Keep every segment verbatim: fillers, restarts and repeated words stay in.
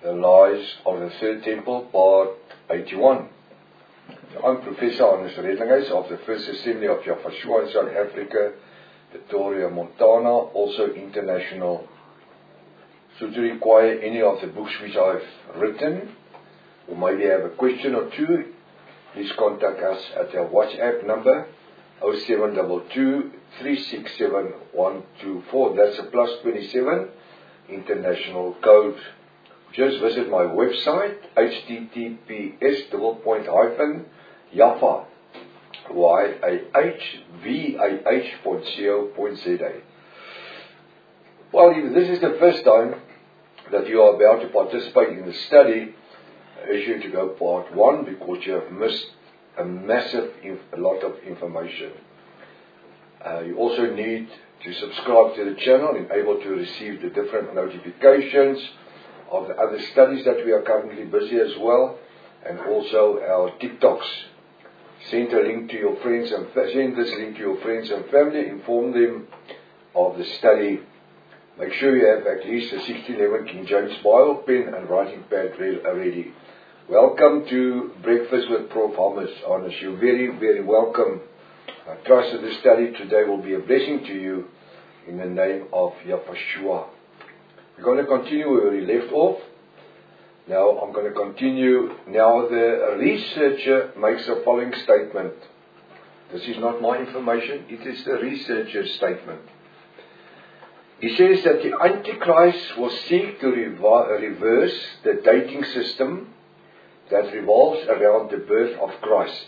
The Lies of the Third Temple, Part eighty-one. I'm Professor Hannes Redlinghuis of the First Assembly of Yafashua in South Africa, Pretoria, Montana, also international. Should you require any of the books which I've written, or maybe have a question or two, please contact us at our WhatsApp number oh seven two two, three six seven, one two four. That's a plus twenty-seven international code. Just visit my website, H T T P S double point hyphen Yafa, Y A H V A H point co point Z A. Well, if this is the first time that you are about to participate in the study, I urge you to go part one because you have missed a massive, a lot of information. Uh, you also need to subscribe to the channel and able to receive the different notifications of the other studies that we are currently busy as well, and also our TikToks. Send a link to your friends and send this link to your friends and family. Inform them of the study. Make sure you have at least a sixteen eleven King James Bible, pen and writing pad ready. Welcome to Breakfast with Prof Hannes. Hannes, you're very, very welcome. I trust that this study today will be a blessing to you in the name of Yafashua. We're going to continue where we left off. Now I'm going to continue. Now the researcher makes the following statement. This is not my information. It is the researcher's statement. He says that the Antichrist will seek to rev- reverse the dating system that revolves around the birth of Christ.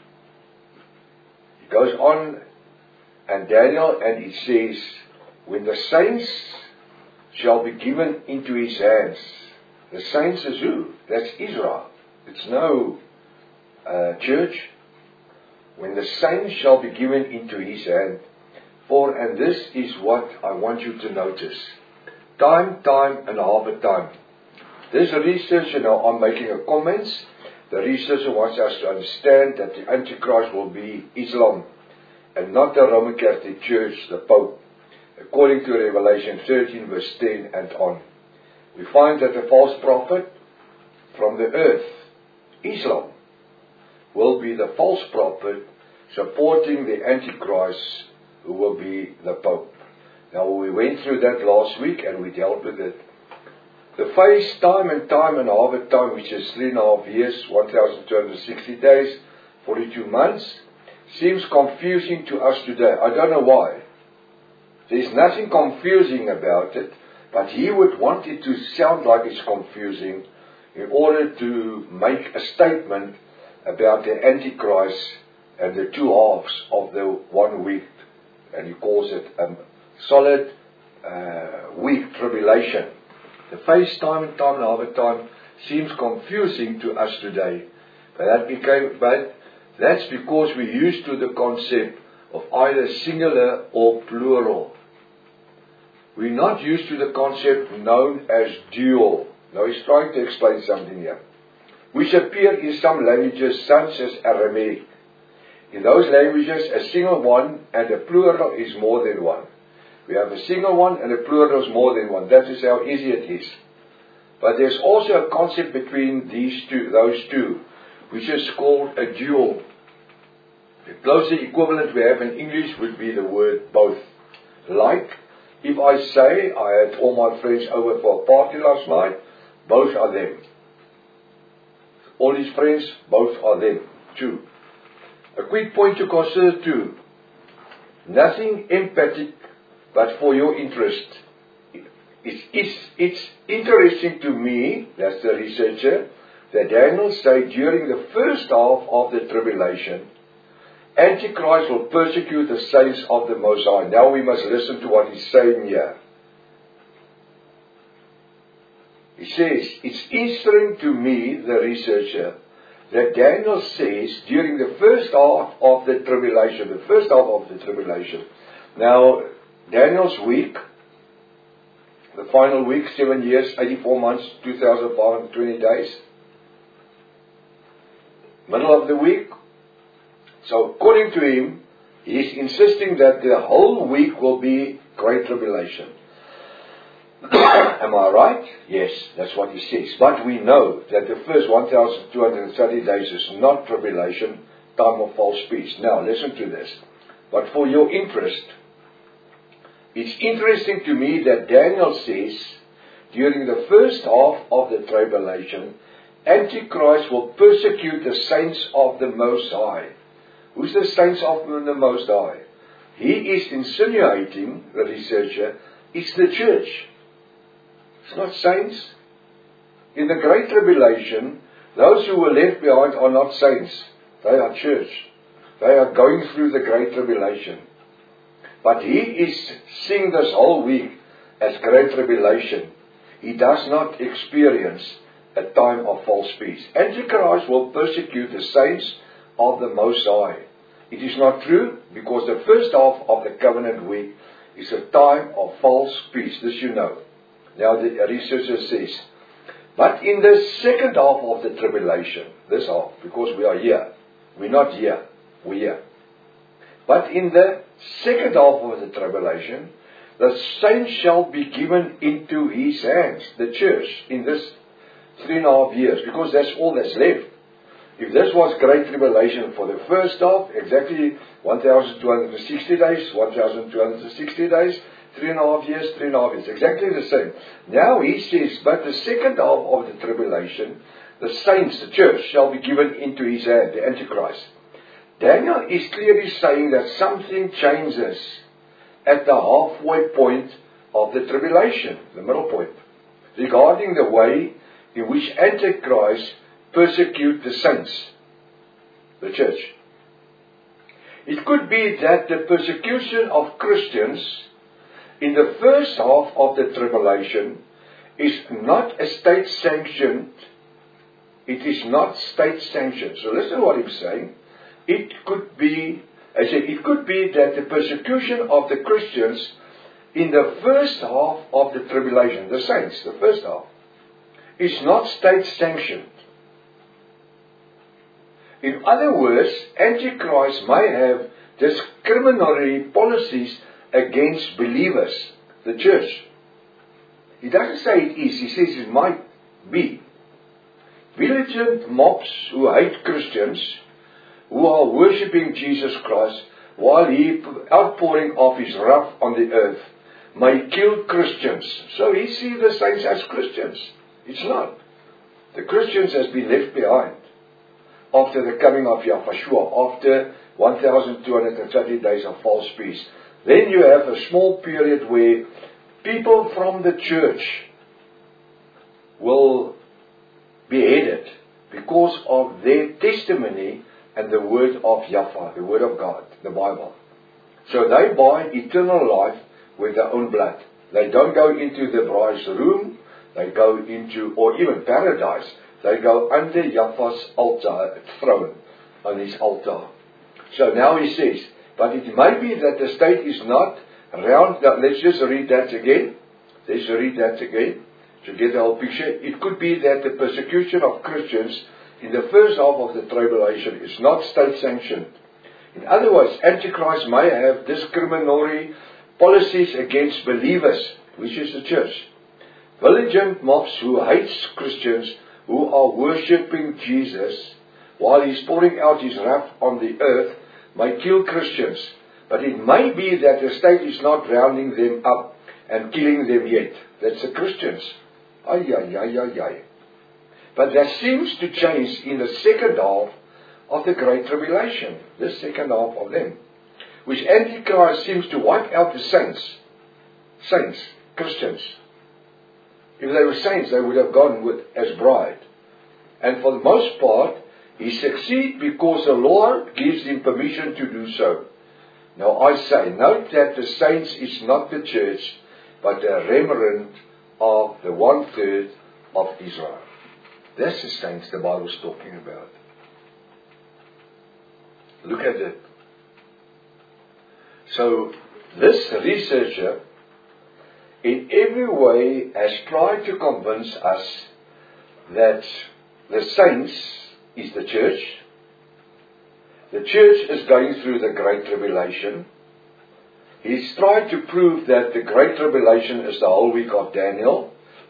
He goes on, and Daniel, and he says, when the saints shall be given into his hands. The saints is who? That's Israel. It's no uh, church. When the saints shall be given into his hand. For, and this is what I want you to notice. Time, time, and half a time. This researcher, now I'm making a comments. The researcher wants us to understand that the Antichrist will be Islam and not the Roman Catholic Church, the Pope. According to Revelation thirteen verse ten and on, we find that the false prophet from the earth, Islam, will be the false prophet supporting the Antichrist, who will be the Pope. Now we went through that last week and we dealt with it. The phase time and time and half a time, which is three and a half years, one thousand two hundred sixty days, forty-two months, seems confusing to us today. I don't know why. There's nothing confusing about it, but he would want it to sound like it's confusing in order to make a statement about the Antichrist and the two halves of the one week. And he calls it a solid uh, week tribulation. The phase time and time and half a time seems confusing to us today. But that became, but that's because we're used to the concept of either singular or plural. We're not used to the concept known as dual. Now he's trying to explain something here, which appear in some languages such as Aramaic. In those languages, a single one and a plural is more than one. We have a single one and a plural is more than one. That is how easy it is. But there's also a concept between these two, those two, which is called a dual. The closest equivalent we have in English would be the word both. Like, if I say I had all my friends over for a party last night, both are them. All his friends, both are them. Two. A quick point to consider too. Nothing empathic but for your interest. It's, it's, it's interesting to me, that's the researcher, that Daniel said during the first half of the tribulation, Antichrist will persecute the saints of the Most High. Now we must listen to what he's saying here. He says, it's interesting to me, the researcher, that Daniel says during the first half of the tribulation, the first half of the tribulation. Now, Daniel's week, the final week, seven years, eighty-four months, two thousand five hundred twenty days. Middle of the week. So according to him, he is insisting that the whole week will be great tribulation. A Am I right? Yes, that's what he says. But we know that the first one thousand two hundred thirty days is not tribulation, time of false peace. Now, listen to this. But for your interest, it's interesting to me that Daniel says, during the first half of the tribulation, Antichrist will persecute the saints of the Most High. Who's the saints of the Most High? He is insinuating, the researcher, it's the church. It's not saints. In the Great Tribulation, those who were left behind are not saints. They are church. They are going through the Great Tribulation. But he is seeing this whole week as Great Tribulation. He does not experience a time of false peace. Antichrist will persecute the saints of the Most High. It is not true, because the first half of the covenant week is a time of false peace. This you know. Now the researcher says, but in the second half of the tribulation, this half, because we are here, we're not here, we're here. But in the second half of the tribulation, the saints shall be given into his hands, the church, in this three and a half years, because that's all that's left. If this was Great Tribulation for the first half, exactly one thousand two hundred sixty days, one thousand two hundred sixty days, three and a half years, three and a half years, exactly the same. Now he says, but the second half of the tribulation, the saints, the church, shall be given into his hand, the Antichrist. Daniel is clearly saying that something changes at the halfway point of the tribulation, the middle point, regarding the way in which Antichrist persecute the saints, the church. It could be that the persecution of Christians in the first half of the tribulation is not a state-sanctioned, it is not state-sanctioned. So listen to what he's saying. It could be, I say, it could be that the persecution of the Christians in the first half of the tribulation, the saints, the first half, is not state-sanctioned. In other words, Antichrist may have discriminatory policies against believers, the church. He doesn't say it is, he says it might be. Militant mobs who hate Christians, who are worshipping Jesus Christ, while he outpouring of his wrath on the earth, may kill Christians. So he sees the saints as Christians. It's not. The Christians has been left behind after the coming of Yahushua, after one thousand two hundred thirty days of false peace. Then you have a small period where people from the church will be headed because of their testimony and the word of Yahweh, the word of God, the Bible. So they buy eternal life with their own blood. They don't go into the bride's room, they go into, or even paradise, they go under Yahweh's altar, throne, on his altar. So now he says, but it may be that the state is not round. Now let's just read that again. Let's read that again to get the whole picture. It could be that the persecution of Christians in the first half of the tribulation is not state-sanctioned. In other words, Antichrist may have discriminatory policies against believers, which is the church. Militant mobs who hate Christians who are worshipping Jesus while he's pouring out his wrath on the earth may kill Christians. But it may be that the state is not rounding them up and killing them yet. That's the Christians. Ay, ay, ay, ay, ay. But that seems to change in the second half of the Great Tribulation. The second half of them. Which Antichrist seems to wipe out the saints. Saints. Christians. If they were saints, they would have gone with as bride. And for the most part, he succeeds because the Lord gives him permission to do so. Now I say, note that the saints is not the church, but a remnant of the one-third of Israel. That's the saints the Bible is talking about. Look at it. So, this researcher, in every way, has tried to convince us that the saints is the church. The church is going through the Great Tribulation. He's tried to prove that the Great Tribulation is the whole week of Daniel,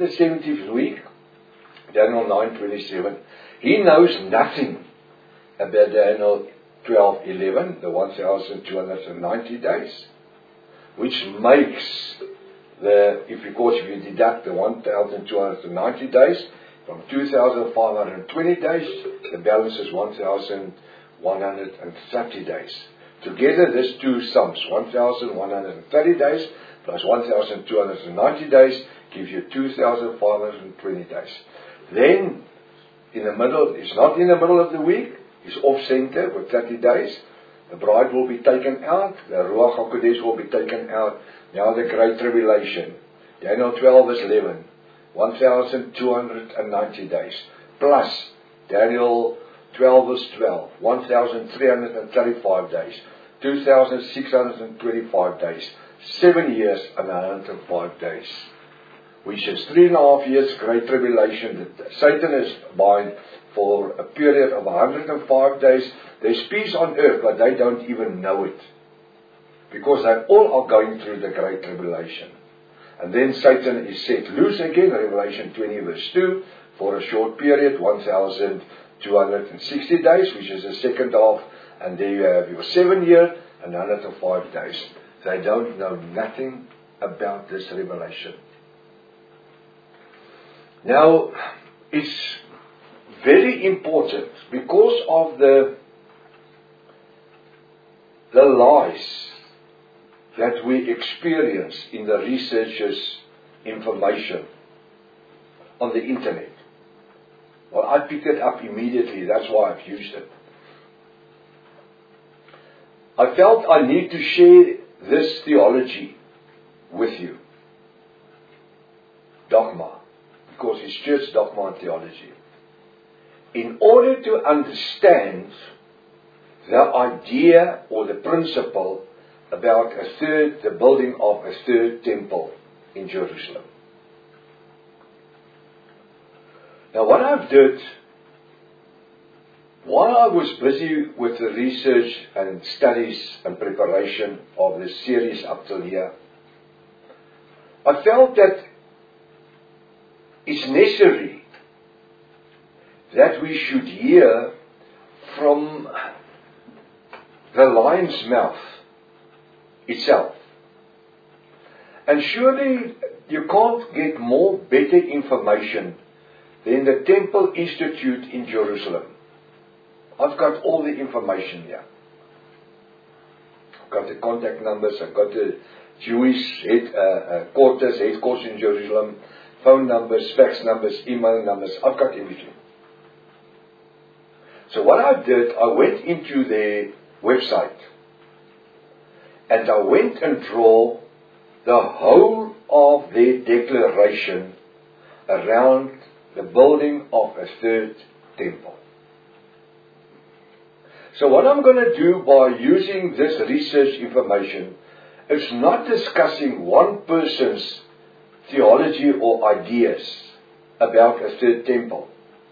the seventieth week, Daniel nine twenty-seven, he knows nothing about Daniel twelve eleven, the one thousand two hundred ninety days, which makes the, if of course if you deduct the one thousand two hundred ninety days from two thousand five hundred twenty days, the balance is one thousand one hundred thirty days. Together, this two sums, one thousand one hundred thirty days plus one thousand two hundred ninety days, gives you two thousand five hundred twenty days. Then, in the middle, it's not in the middle of the week, it's off-center with thirty days. The bride will be taken out, the Ruach HaKodesh will be taken out. Now the Great Tribulation. Daniel twelve verse eleven, one thousand two hundred ninety days. Plus, Daniel twelve verse twelve, one thousand three hundred thirty-five days. two thousand six hundred twenty-five days. Seven years and one hundred five days. Which is three and a half years Great Tribulation. Satan is bound for a period of one hundred five days. There's peace on earth, but they don't even know it. Because they all are going through the Great Tribulation. And then Satan is set loose again, Revelation twenty verse two, for a short period, one thousand two hundred sixty days, which is the second half. And there you have your seven year and one hundred five days. They don't know nothing about this revelation. Now, it's very important because of the the lies that we experience in the researchers' information on the internet. Well, I picked it up immediately, that's why I've used it. I felt I need to share this theology with you. Dogma. Because it's just dogma and theology. In order to understand the idea or the principle about a third, the building of a third temple in Jerusalem. Now what I've did, while I was busy with the research and studies and preparation of this series up till here, I felt that it's necessary that we should hear from the lion's mouth itself. And surely you can't get more better information than the Temple Institute in Jerusalem. I've got all the information here. I've got the contact numbers, I've got the Jewish head, uh, uh, quarters, headquarters in Jerusalem, phone numbers, fax numbers, email numbers, I've got everything. So what I did, I went into their website and I went and drew the whole of their declaration around the building of a third temple. So what I'm going to do by using this research information is not discussing one person's theology or ideas about a third temple.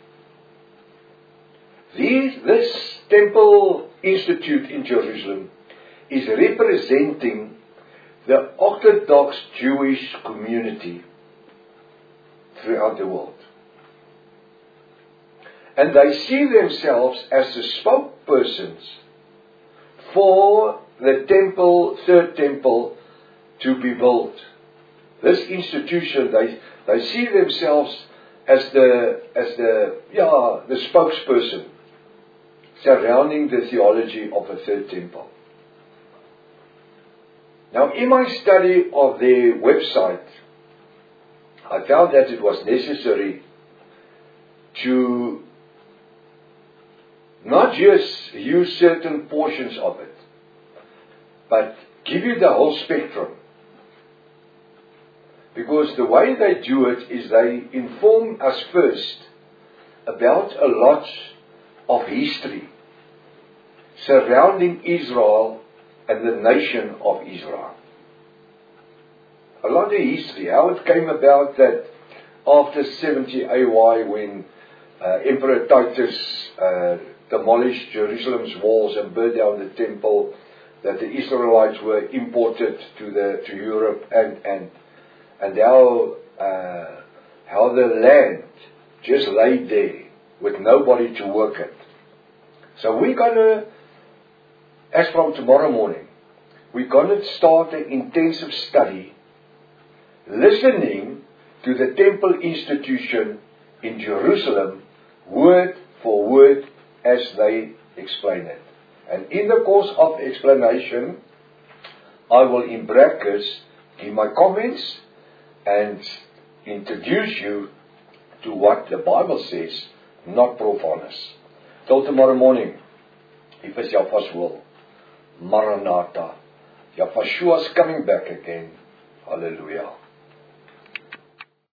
These, this Temple Institute in Jerusalem is representing the Orthodox Jewish community throughout the world. And they see themselves as the spokespersons for the temple, third temple, to be built. This institution, they they see themselves as the as the yeah the spokesperson surrounding the theology of a third temple. Now, in my study of their website, I found that it was necessary to not just use certain portions of it, but give you the whole spectrum. Because the way they do it is they inform us first about a lot of history surrounding Israel and the nation of Israel. A lot of history, how it came about that after seventy A Y, when uh, Emperor Titus uh, demolished Jerusalem's walls and burned down the temple, that the Israelites were imported to the to Europe, and and and how uh, while the land just laid there with nobody to work it. So we're going to, as from tomorrow morning, we're going to start an intensive study listening to the temple institution in Jerusalem, word for word, as they explain it. And in the course of explanation, I will in brackets give my comments and introduce you to what the Bible says, not profanus. Till tomorrow morning, if it's Yahweh's will. Maranatha. Yahweh is coming back again. Hallelujah.